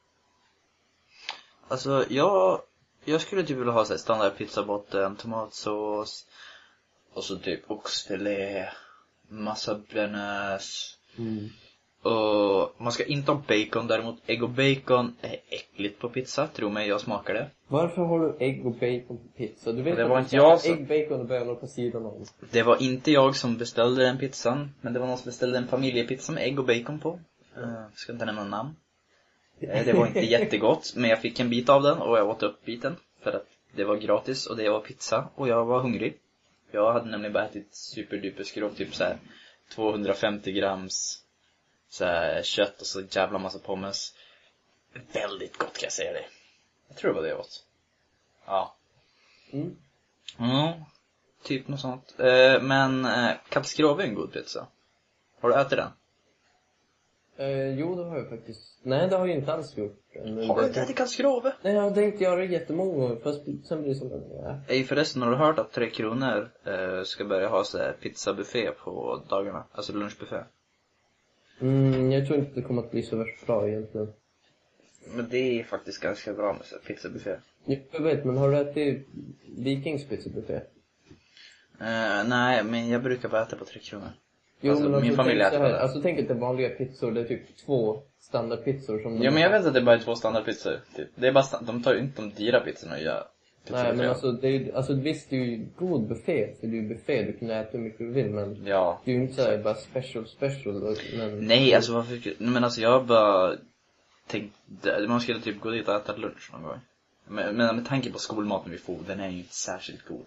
Alltså, jag skulle typ vilja ha så här standard pizzabotten, tomatsås och så typ oxfilé, massa bearnaise. Och man ska inte ha bacon, däremot ägg och bacon är äckligt på pizza. Tro mig, jag smakar det. Varför har du ägg och bacon på pizza? Du vet Det att var du inte ska jag ha som- ägg, bacon och bönor på sidan om. Det var inte jag som beställde den pizzan, men det var någon som beställde en familjepizza med ägg och bacon på. Ska inte nämna namn. Det var inte jättegott, men jag fick en bit av den och jag åt upp biten. För att det var gratis och det var pizza och jag var hungrig. Jag hade nämligen bara ätit superduper skrov, typ såhär 250 grams såhär kött och så jävla massa pommes. Väldigt gott kan jag säga det. Jag tror det var det jag åt. Ja. Mm. Typ något sånt. Men katastrof är en god pizza. Har du ätit den? Jo, det har jag faktiskt. Nej, det har jag inte alls gjort. Har du inte ätit katastrof? Nej, jag har tänkt göra det jättemånga gånger. Fast sen blir det som Förresten, har du hört att 3 kronor ska börja ha så här pizzabuffé på dagarna? Alltså lunchbuffé. Jag tror inte det kommer att bli så värst bra egentligen. Men det är faktiskt ganska bra med så här pizzabuffé. Jag vet, men har du ätit Vikings pizzabuffé? Nej, men jag brukar bara äta på 3 kronor. Jo, Alltså, men min familj tänk äter så här, det. alltså tänk att det är vanliga pizzor, det är typ 2 standardpizzor som Ja, men jag vet att det bara är 2 standardpizzor. Typ. Det är bara de tar ju inte de dyra pizzorna och gör pizzabuffé. Nej, men alltså, det är ju, alltså visst, det är ju god buffé, för det är ju buffé, du kan äta hur mycket du vill, men Ja. det är ju inte såhär bara special, men... Nej, alltså varför... Men alltså jag bara tänkte, man skulle typ gå dit och äta lunch någon gång. Men med tanke på skolmaten vi får, den är ju inte särskilt god.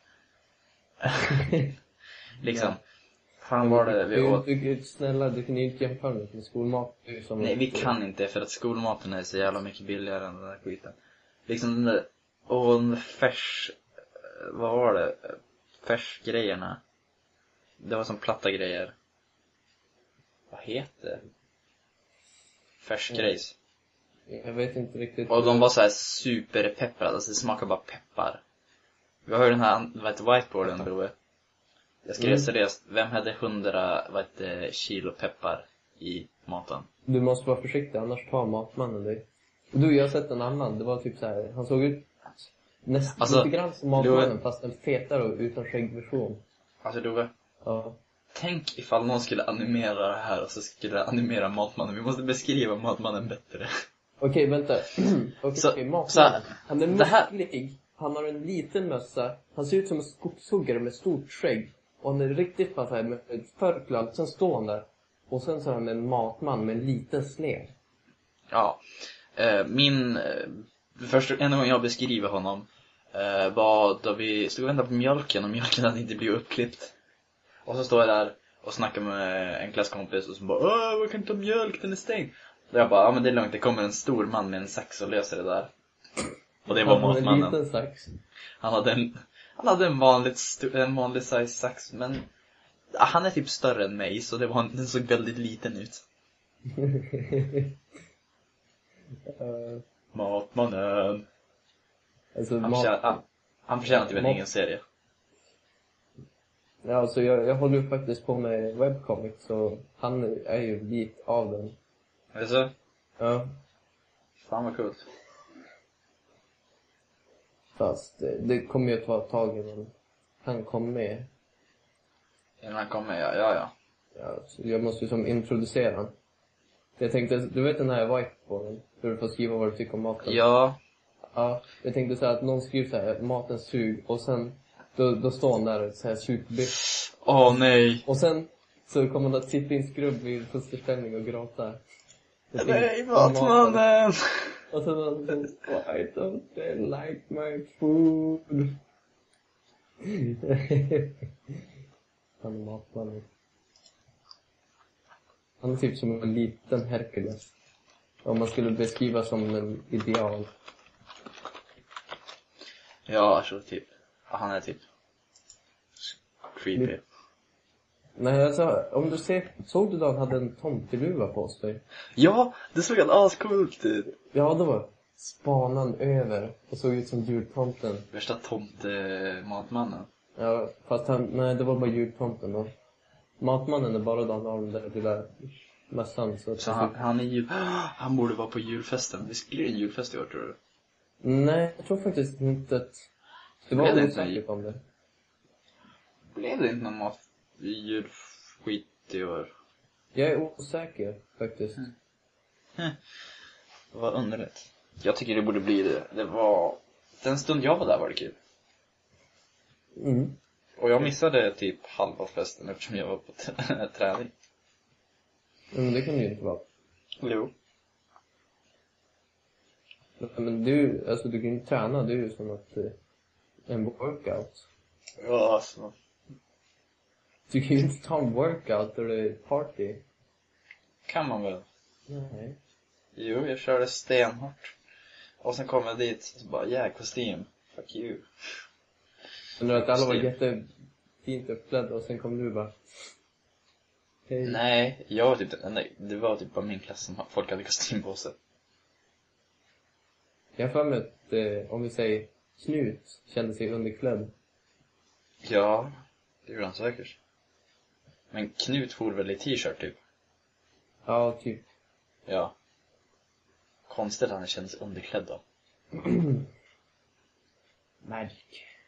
Liksom. Fan var det vi åt? Snälla, du kan ju inte jämföra med skolmat. Som Nej, vi kan inte, för att skolmaten är så jävla mycket billigare än den där skiten. Liksom den där, den färs... Vad var det? Färsgrejerna. Det var som platta grejer. Vad heter det? Färsgrejs. Jag vet inte riktigt. Och de var så här superpepprade, alltså det smakar bara peppar. Vi har ju den här, vad heter whiteboarden, bror. Jag skrev seriöst, vem hade 100, kilo peppar i maten? Du måste vara försiktig, annars tar matmannen dig. Du, jag har sett en annan, det var typ så här, han såg ut nästan Alltså, lite grann som matmannen, fast en fetare och utan skäggversion. Alltså Dove, Ja. tänk ifall någon skulle animera det här och så skulle animera matmannen. Vi måste beskriva matmannen bättre. Okej, vänta. Så- Okej, matmannen. så här, Han är det här- musklig, han har en liten mössa, han ser ut som en skogshuggare med stort skägg. Och han är riktigt bara så här med ett förklädd, sen står han där. Och sen så är han en matman med en liten slev. Ja, första en gång jag beskriver honom var då vi stod och väntade på mjölken och mjölken hade inte blivit uppklippt. Och så står jag där och snackar med en klasskompis och så bara, vad kan inte ha mjölk, den är stängd. Och jag bara, ja men det är lugnt, det kommer en stor man med en sax och löser det där. Och det var Han hade en matmannen. liten sax. Han hade en vanlig size sax, men han är typ större än mig, så den såg väldigt liten ut. Matmannen. Alltså, Han förtjänar typ en egen serie. Ja, alltså jag håller ju faktiskt på med webcomic, så han är ju bit av den. Är det så? Ja, Fan vad coolt. fast det kommer ju att ta ett tag innan han kom med. Innan han kommer, ja. Ja, så jag måste ju som introducera han. Jag tänkte, du vet den här whiteboarden, där du får skriva vad du tycker om maten. Ja. Ja, jag tänkte säga att någon skriver så här, maten sug, och sen då står han där och så här superbiff. Nej. Och sen så kommer han att sitta i en skrubb vid fosterställning och gråta. Nej, matmannen. Och sen I don't like my food. Han är matmannen. Han är typ som en liten Herkules. Om man skulle beskriva som en ideal. Ja, alltså typ. Han är typ creepy. Nej, alltså, om du såg du då han hade en tomteluva på sig? Ja, det såg en ascoolt ut. Ja, det var spanan över och såg ut som jultomten. Värsta tomte-matmannen. Ja, fast det var bara jultomten då. Matmannen är bara då han har den där lilla mössan. Så han är ju... Han borde vara på julfesten. Det blir en julfest i år, tror du? Nej, jag tror faktiskt inte att... Det var Blev det osäkert om det. Blev det inte någon julskit i år? Jag är osäker faktiskt. Vad underligt. Jag tycker det borde bli det. Det var... Den stund jag var där var det kul. Och jag missade typ halva festen eftersom jag var på träning. Men det kan det ju inte vara. Jo. Men du, alltså du kan ju träna, det är ju som att en workout. Ja, alltså. Du kan ju inte ta en workout där det är party. Kan man väl? Nej. Jo, jag körde stenhårt. Och sen kom jag dit och så bara, kostym. Fuck you. Men att alla var jättefint uppklädda och sen kom du bara... Hej. Nej, jag var typ det var typ bara min klass som folk hade kostym på sig. Jag har för mig att, om vi säger Knut kände sig underklädd. Ja, det gjorde han säkert. Men Knut for väl i t-shirt typ? Ja, typ. Ja. Konstigt att han kände sig underklädd då. Magic.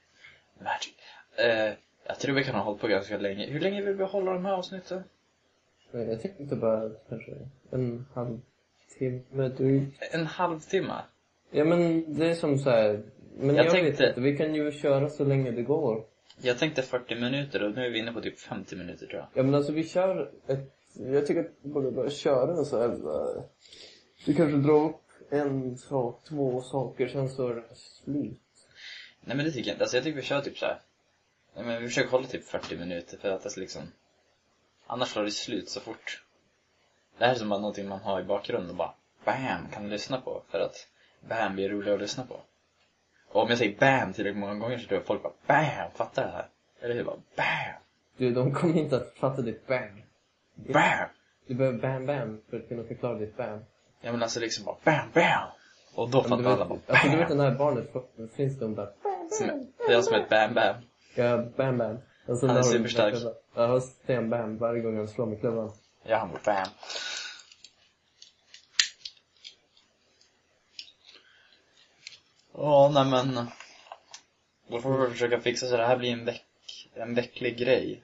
Jag tror vi kan ha hållit på ganska länge. Hur länge vill vi hålla de här avsnitten? Jag tänkte bara kanske en halvtimme drygt. En halvtimme? Ja, men det är som så här. Men jag vet inte, vi kan ju köra så länge det går. Jag tänkte 40 minuter och nu är vi inne på typ 50 minuter tror jag. Ja, men alltså vi kör jag tycker att vi borde bara köra så här. Vi kanske drar upp en sak, två saker, sen så är det slut. Nej men det tycker jag inte. Alltså jag tycker vi kör typ så här. Nej men vi försöker hålla typ 40 minuter för att det liksom... Annars slår det slut så fort. Det här är som bara någonting man har i bakgrunden och bara bam, kan du lyssna på. För att bam blir roligare att lyssna på. Och om jag säger bam tillräckligt många gånger så tror jag folk bara bam, fattar det här. Eller hur? Bara bam. Du, de kommer inte att fatta ditt bam. Bam. Du behöver bam bam för att kunna förklara ditt bam. Ja men alltså liksom bara bam, bam. Och då fattar alla bara bam. Alltså du vet den här barnet, finns de där Det är som ett bam, bam. ja, bam bam. Alltså, Han är superstark. Jag har sten bam varje gång han slår med klubban. Ja, han var bam. Nej men. Då får vi försöka fixa så det här blir en vecklig grej.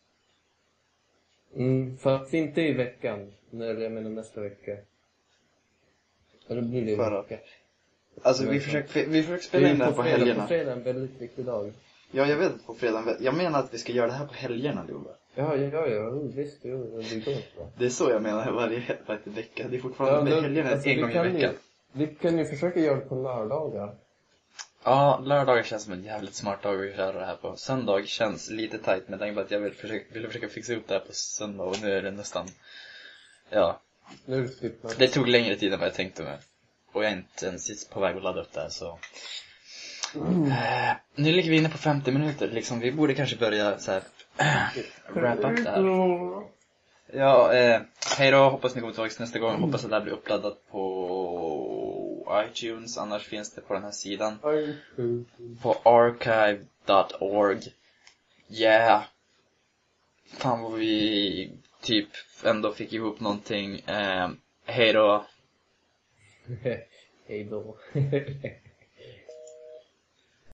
Fast inte i veckan. När jag menar nästa vecka. Eller blir det i vecka. Alltså vi försöker spela in det här på helgerna. På fredag är en väldigt viktig dag. Ja, jag vet på fredag. Jag menar att vi ska göra det här på helgerna, Lola. Ja, visst, det går bra. Det är så jag menar varje vecka. Det är fortfarande helgerna alltså, en gång i veckan. Vi kan ju försöka göra det på lördagar. Ja, lördagar känns som en jävligt smart dag att göra det här på. Söndag känns lite tajt med tanke på att jag ville försöka fixa upp det här på söndag och nu är det nästan... Ja. Nu är det typ det tog längre tid än vad jag tänkte mig. Och jag är inte ens på väg att ladda upp det här så... Nu ligger vi inne på 50 minuter. Liksom, vi borde kanske börja så här wrap up det här. Ja, hej då. Hoppas ni kommer tillbaka nästa gång. Hoppas att det här blir uppladdat på iTunes. Annars finns det på den här sidan. På archive.org. Yeah. Fan vad vi typ ändå fick ihop någonting. Hej då. Hej då.